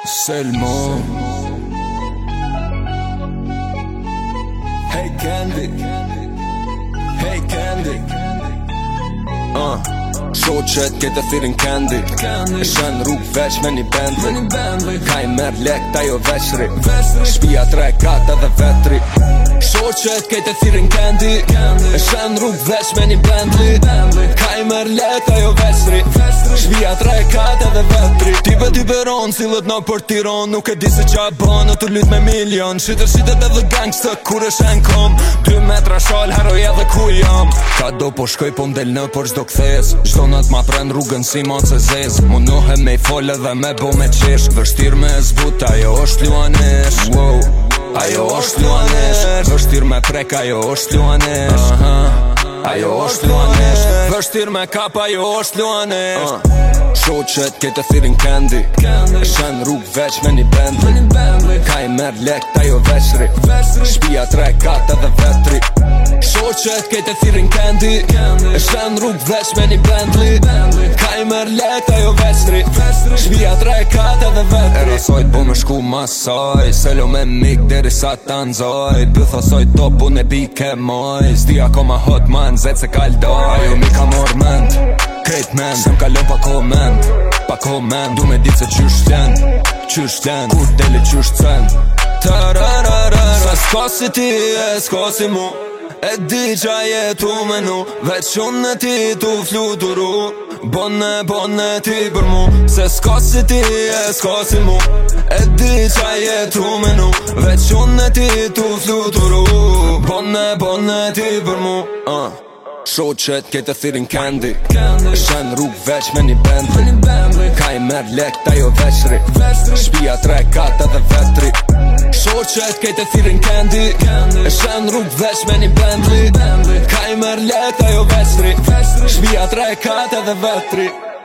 Selmo. Hey Candy. Hey Candy. Shoqet kete thirin Candy. E shen rrug veç me një Bentley. Ka i merr lek ta jo veshri. Shpia 3-4 edhe vetri. Shoqet kete thirin Candy. E shen rrug veç me një Bentley. Ka i merr lek ta jo veshri. Shpia 3-4 edhe vetri. Type ron, cilët në për Tiron. Nuk e di se qa ban, të lyt me milion. Shitet edhe gangsta kur e shen kom. 2 metra shal, heroj edhe ku jam. Ka do po shkoj po mdel në për çdo kthes. Çdo nat ma pren rrugën si ma se zez. Munohem me i fol edhe me bo me qesh. Vështir me zbut, ajo është luanesh. Wow, ajo është luanesh. Vështir me prek, ajo është luanesh. Ajo është luanesh. Vështir me kap, ajo është luanesh. Shoqet kete thirin Candy. E shen rrug veç me një Bentley. Ka i merr lek ta jo veshri. Shpia 3-4 edhe vetri. Shoqet kete thirin Candy. E shen rrug veç me një Bentley. Ka i merr lek ta jo veshri. Shpia 3-4 edhe vetri. Era sojt po me shku masaj. Selo me mik deri sa ta nzoj. Bëtho sojt top unë e bike moj. Zdi akoma hot man zet se kaldoj. Jo mi ka mor mend krejt men, se m'kallon pa koment. Du me dit se qysh t'len, kur deli qysh t'sen. Sa s'ka si ti e s'ka si mu. E di qa jetu me nu. Veç unë e ti tu fluturu. Bonne ti për mu. Se s'ka si ti e s'ka si mu. E di qa jetu me nu. Veç unë e ti tu fluturu. Bonne ti për mu. Shoqet kete thirin Candy. E shen rrug veç me një Bentley. Ka i merr lek ta jo veshri. Shpia 3-4 edhe vetri. Shoqet kete thirin Candy. E shen rrug veç me një Bentley. Ka i merr lek ta jo veshri. Shpia 3-4 edhe vetri.